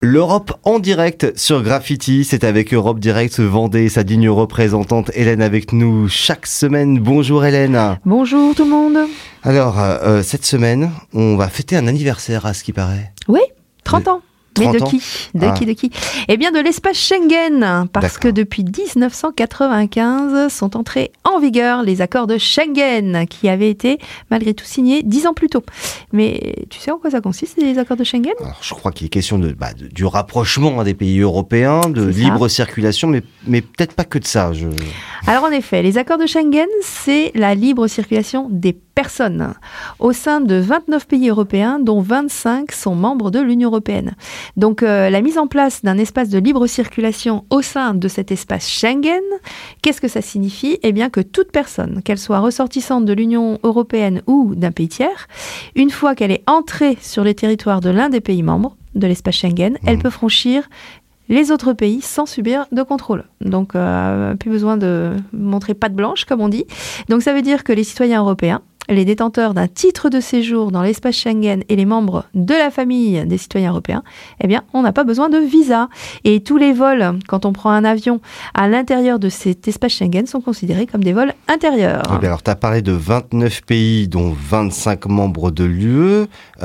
L'Europe en direct sur Graffiti, c'est avec Europe Direct Vendée, sa digne représentante Hélène avec nous chaque semaine. Bonjour Hélène. Bonjour tout le monde. Alors, cette semaine, on va fêter un anniversaire à ce qui paraît. Oui, 30 ans. Mais 30 de ans. qui De qui Eh bien de l'espace Schengen, parce que depuis 1995 sont entrés en vigueur les accords de Schengen, qui avaient été malgré tout signés 10 ans plus tôt. Mais tu sais en quoi ça consiste les accords de Schengen ? Alors, je crois qu'il est question du rapprochement des pays européens, de C'est ça. libre circulation, mais peut-être pas que de ça. Alors en effet, les accords de Schengen, c'est la libre circulation des personnes au sein de 29 pays européens, dont 25 sont membres de l'Union européenne. Donc la mise en place d'un espace de libre circulation au sein de cet espace Schengen, qu'est-ce que ça signifie ? Eh bien que toute personne, qu'elle soit ressortissante de l'Union européenne ou d'un pays tiers, une fois qu'elle est entrée sur les territoires de l'un des pays membres de l'espace Schengen, elle peut franchir les autres pays sans subir de contrôle. Donc, plus besoin de montrer patte blanche, comme on dit. Donc, ça veut dire que les citoyens européens, les détenteurs d'un titre de séjour dans l'espace Schengen et les membres de la famille des citoyens européens, eh bien, on n'a pas besoin de visa. Et tous les vols, quand on prend un avion à l'intérieur de cet espace Schengen, sont considérés comme des vols intérieurs. Oui, alors, tu as parlé de 29 pays, dont 25 membres de l'UE.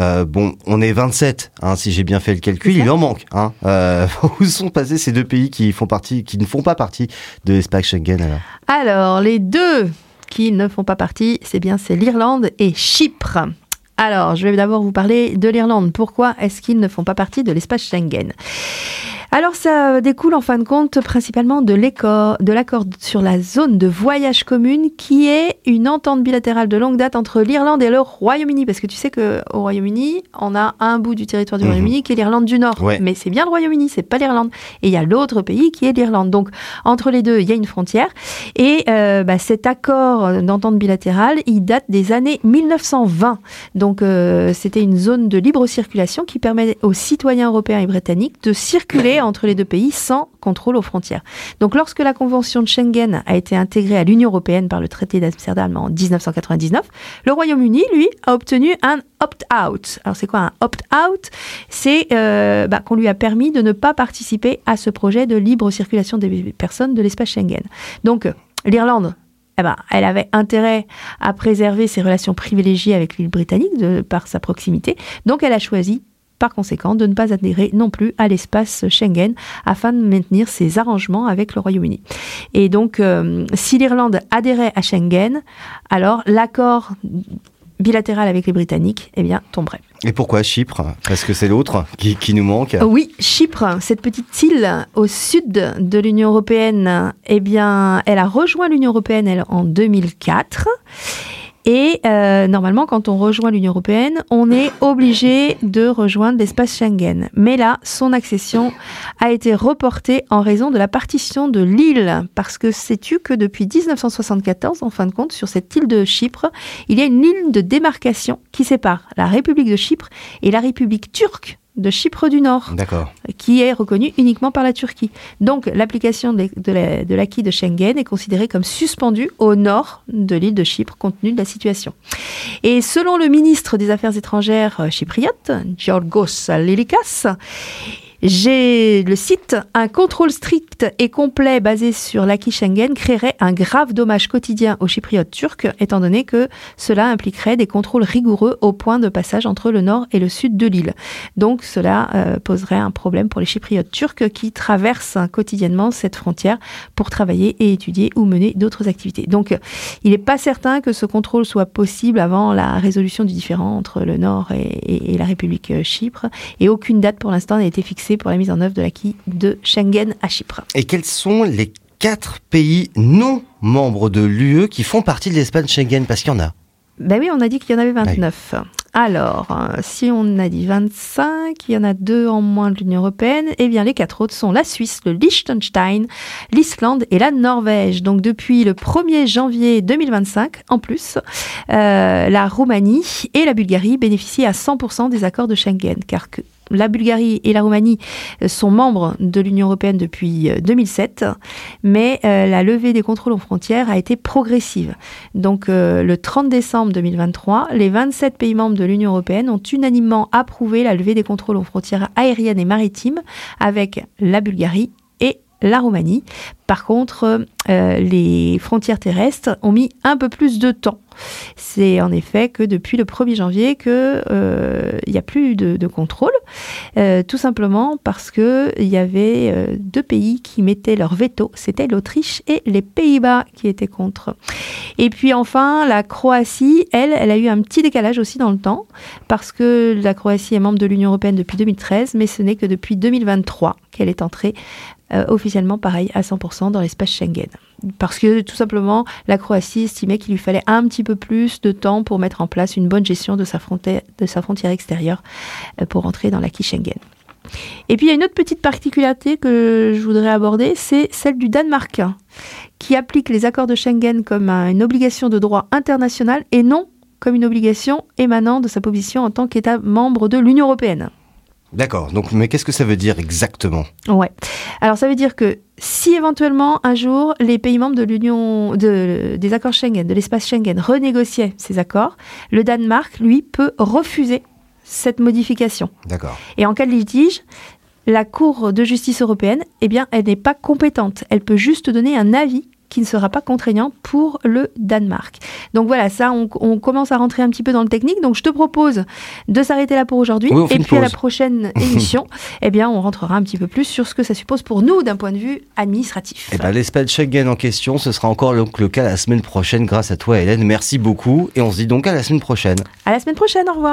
On est 27, si j'ai bien fait le calcul. Il en manque. Où sont passés ces deux pays qui ne font pas partie de l'espace Schengen Alors, les deux qui ne font pas partie, c'est l'Irlande et Chypre. Alors, je vais d'abord vous parler de l'Irlande. Pourquoi est-ce qu'ils ne font pas partie de l'espace Schengen ? Alors, ça découle en fin de compte principalement de l'accord sur la zone de voyage commune qui est une entente bilatérale de longue date entre l'Irlande et le Royaume-Uni. Parce que tu sais qu'au Royaume-Uni, on a un bout du territoire du Royaume-Uni qui est l'Irlande du Nord. Ouais. Mais c'est bien le Royaume-Uni, c'est pas l'Irlande. Et il y a l'autre pays qui est l'Irlande. Donc, entre les deux, il y a une frontière. Et cet accord d'entente bilatérale, il date des années 1920. Donc, c'était une zone de libre circulation qui permet aux citoyens européens et britanniques de circuler entre les deux pays sans contrôle aux frontières. Donc, lorsque la Convention de Schengen a été intégrée à l'Union européenne par le traité d'Amsterdam en 1999, le Royaume-Uni, lui, a obtenu un opt-out. Alors, c'est quoi un opt-out ? C'est qu'on lui a permis de ne pas participer à ce projet de libre circulation des personnes de l'espace Schengen. Donc, l'Irlande, elle avait intérêt à préserver ses relations privilégiées avec l'île britannique par sa proximité. Donc, elle a choisi, par conséquent, de ne pas adhérer non plus à l'espace Schengen afin de maintenir ses arrangements avec le Royaume-Uni. Et donc, si l'Irlande adhérait à Schengen, alors l'accord bilatéral avec les Britanniques, tomberait. Et pourquoi Chypre ? Parce que c'est l'autre qui nous manque. Oui, Chypre, cette petite île au sud de l'Union européenne, elle a rejoint l'Union européenne en 2004. Et normalement, quand on rejoint l'Union européenne, on est obligé de rejoindre l'espace Schengen. Mais là, son accession a été reportée en raison de la partition de l'île. Parce que sais-tu que depuis 1974, en fin de compte, sur cette île de Chypre, il y a une ligne de démarcation qui sépare la République de Chypre et la République turque de Chypre du Nord, D'accord. Qui est reconnue uniquement par la Turquie. Donc, l'application de l'acquis de Schengen est considérée comme suspendue au nord de l'île de Chypre, compte tenu de la situation. Et selon le ministre des Affaires étrangères chypriote, Giorgos Lilikas, le cite, un contrôle strict et complet basé sur l'acquis Schengen créerait un grave dommage quotidien aux Chypriotes turcs, étant donné que cela impliquerait des contrôles rigoureux au point de passage entre le nord et le sud de l'île. Donc cela poserait un problème pour les Chypriotes turcs qui traversent quotidiennement cette frontière pour travailler et étudier ou mener d'autres activités. Donc il n'est pas certain que ce contrôle soit possible avant la résolution du différend entre le nord et la République Chypre, et aucune date pour l'instant n'a été fixée pour la mise en œuvre de l'acquis de Schengen à Chypre. Et quels sont les 4 pays non membres de l'UE qui font partie de l'espace Schengen ? Parce qu'il y en a. Ben oui, on a dit qu'il y en avait 29. Oui. Alors, si on a dit 25, il y en a 2 en moins de l'Union européenne, eh bien les 4 autres sont la Suisse, le Liechtenstein, l'Islande et la Norvège. Donc depuis le 1er janvier 2025, en plus, la Roumanie et la Bulgarie bénéficient à 100% des accords de Schengen, car la Bulgarie et la Roumanie sont membres de l'Union européenne depuis 2007, mais la levée des contrôles aux frontières a été progressive. Donc le 30 décembre 2023, les 27 pays membres de l'Union européenne ont unanimement approuvé la levée des contrôles aux frontières aériennes et maritimes avec la Bulgarie et la Roumanie. Par contre, les frontières terrestres ont mis un peu plus de temps. C'est en effet que depuis le 1er janvier qu'il n'y a plus de contrôle, tout simplement parce qu'il y avait 2 pays qui mettaient leur veto, c'était l'Autriche et les Pays-Bas qui étaient contre. Et puis enfin, la Croatie, elle a eu un petit décalage aussi dans le temps, parce que la Croatie est membre de l'Union européenne depuis 2013, mais ce n'est que depuis 2023 qu'elle est entrée officiellement, pareil, à 100% dans l'espace Schengen. Parce que tout simplement, la Croatie estimait qu'il lui fallait un petit peu plus de temps pour mettre en place une bonne gestion de sa frontière extérieure pour entrer dans l'acquis Schengen. Et puis il y a une autre petite particularité que je voudrais aborder, c'est celle du Danemark, qui applique les accords de Schengen comme une obligation de droit international et non comme une obligation émanant de sa position en tant qu'État membre de l'Union européenne. D'accord, donc mais qu'est-ce que ça veut dire exactement ? Ouais. Alors ça veut dire que si éventuellement un jour les pays membres des accords Schengen, de l'espace Schengen renégociaient ces accords, le Danemark, lui, peut refuser cette modification. D'accord. Et en cas de litige, la Cour de justice européenne, eh bien, elle n'est pas compétente. Elle peut juste donner un avis qui ne sera pas contraignant pour le Danemark. Donc voilà, ça, on commence à rentrer un petit peu dans le technique. Donc je te propose de s'arrêter là pour aujourd'hui. Oui, et puis à la prochaine émission, eh bien, on rentrera un petit peu plus sur ce que ça suppose pour nous d'un point de vue administratif. Eh ben, l'espace Schengen en question, ce sera encore le cas la semaine prochaine grâce à toi, Hélène. Merci beaucoup. Et on se dit donc à la semaine prochaine. À la semaine prochaine, au revoir.